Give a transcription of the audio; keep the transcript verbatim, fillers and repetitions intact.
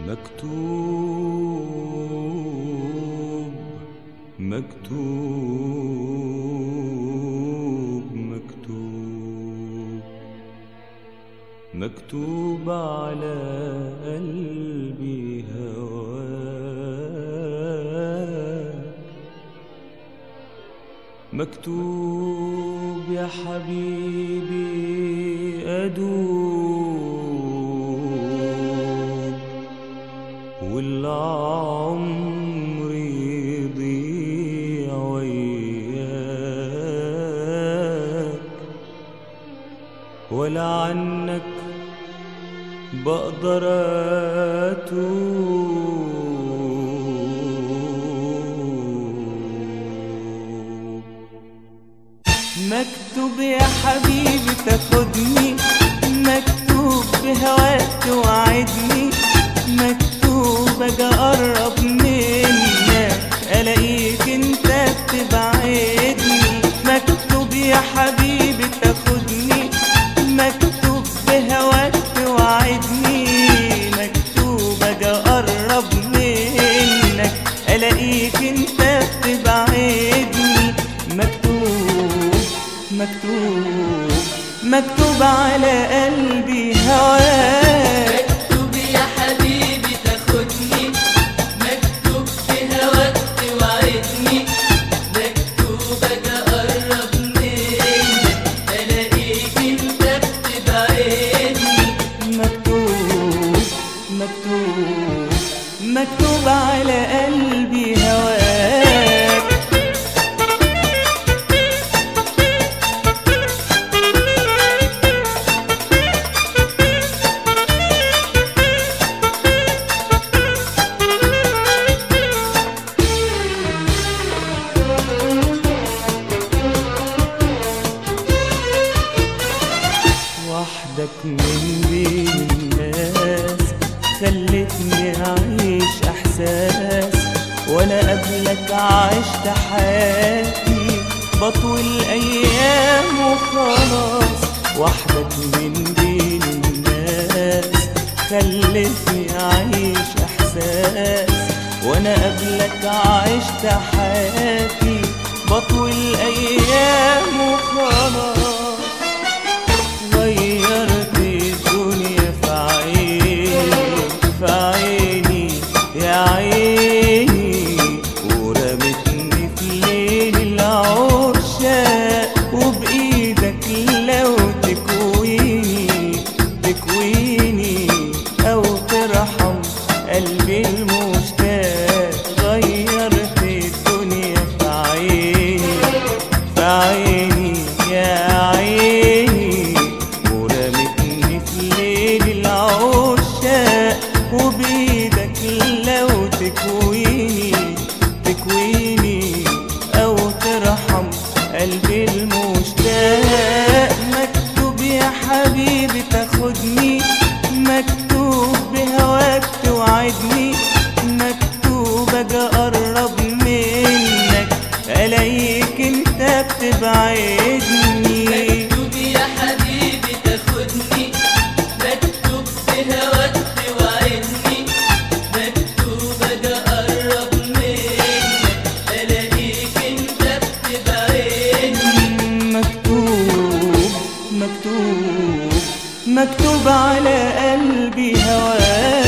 مكتوب مكتوب مكتوب مكتوب على قلبي هواك، مكتوب يا حبيبي أدوب والعمر يضيع وياك، ولا عنك بقدر أتوب. مكتوب يا حبيبي تاخدني، مكتوب بهواك توعدني، مكتوب اجي اقرب منك الاقيك انت بتبعدني. مكتوب يا حبيبي تاخدني، مكتوب بهواك توعدني، مكتوب اجي اقرب منك الاقيك انت بتبعدني. مكتوب مكتوب مكتوب على قلبي هواك، مكتوب يا حبيبي تاخدني، مكتوب بهواك توعدني، مكتوب اجي اقرب منك الاقيك انت بتبعدني. مكتوب مكتوب مكتوب على قلبي هواك. وحدك من بين الناس خلتني أعيش إحساس، وأنا قبلك عشت حياتي بطول أيام وخلاص. وحدك من بين الناس خلتني أعيش إحساس، وأنا قبلك عشت حياتي بطول أيام وخلاص. غيرت الدنيا في عيني في عيني يا عيني، ورمتني في ليل العشاق، وبإيدك لو تكويني تكويني أو ترحم قلبي المشتاق. غيرت الدنيا في عيني في عيني يا عيني، وبإيدك لو تكويني تكويني أو ترحم قلبي المشتاق. مكتوب يا حبيبي تاخدني، مكتوب بهواك توعدني، مكتوب اجي اقرب منك الاقيك انت بتبعدني. مكتوب يا حبيبي تاخدني، مكتوب بهواك توعدني، مكتوب اجي اقرب منك الاقيك انت بتبعدني. مكتوب مكتوب مكتوب على قلبي هواك.